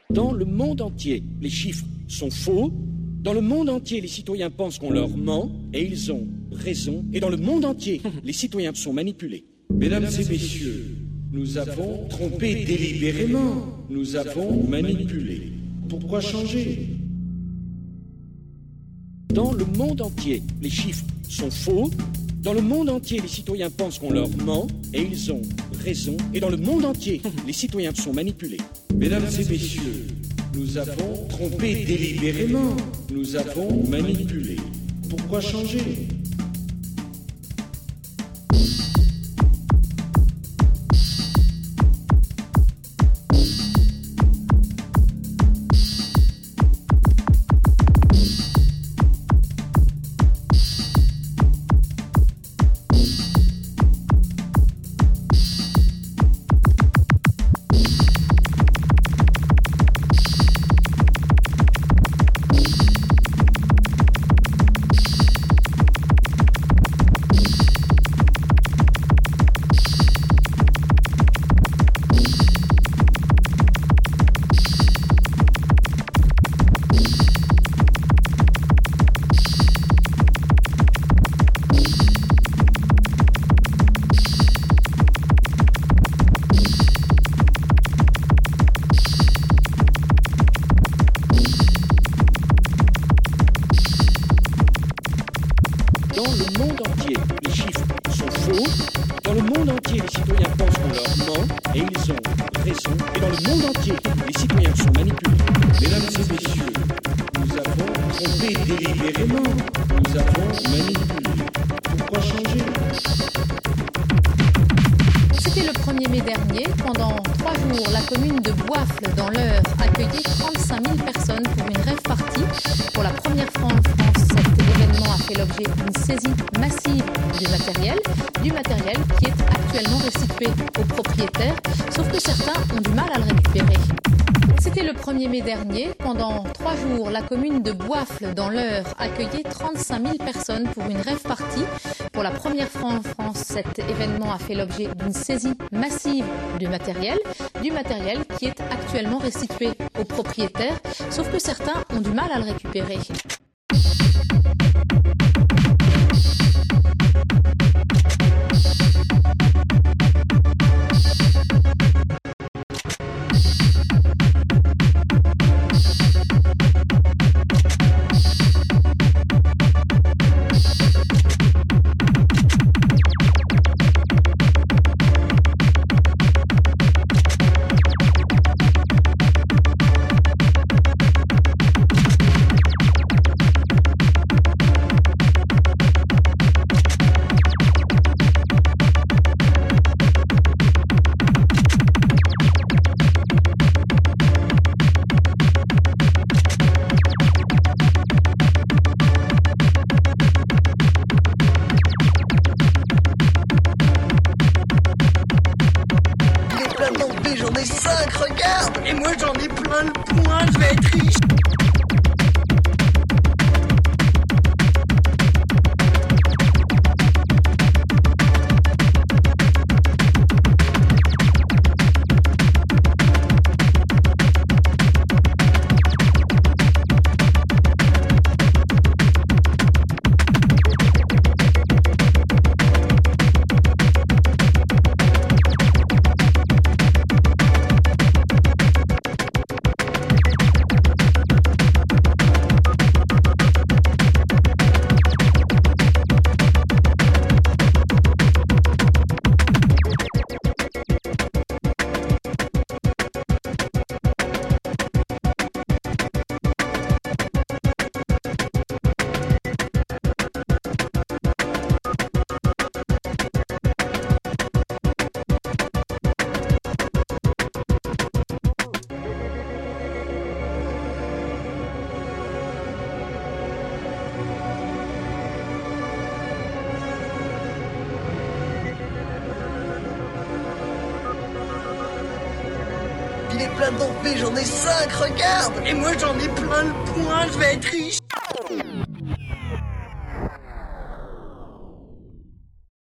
Dans le monde entier, les chiffres sont faux. Dans le monde entier, les citoyens pensent qu'on leur ment, et ils ont raison. Et dans le monde entier, les citoyens sont manipulés. Mesdames et messieurs, nous avons trompé délibérément. Nous avons manipulé. Pourquoi changer? Dans le monde entier, les chiffres sont faux. Dans le monde entier, les citoyens pensent qu'on leur ment, et ils ont raison. Et dans le monde entier, les citoyens sont manipulés. Mesdames et messieurs, nous avons trompé délibérément. Nous avons manipulé. Pourquoi changer? Dans le monde entier, les chiffres sont faux. Dans le monde entier, les citoyens pensent qu'on leur ment, et ils ont raison. Et dans le monde entier, les citoyens sont manipulés. Mesdames et messieurs, nous avons trompé délibérément. Nous avons manipulé. Pourquoi changer? C'était le 1er mai dernier. Pendant 3 jours, la commune de Boifle, dans l'Eure, accueillait 35 000 personnes pour une rave party. Pour la première fois en France, cet événement a fait l'objet d'une saisie massive du matériel qui est actuellement restitué aux propriétaires, sauf que certains ont du mal à le récupérer. C'était le 1er mai dernier. Pendant 3 jours, la commune de Boifle, dans l'Eure, accueillait 35 000 personnes pour une rave party. Pour la première fois en France, cet événement a fait l'objet d'une saisie massive du matériel qui est actuellement restitué aux propriétaires, sauf que certains ont du mal à le récupérer. J'en ai 5, regarde! Et moi j'en ai plein le poing, je vais être riche! Il est plein d'envie, j'en ai 5, regarde! Et moi j'en ai plein le poing, je vais être riche!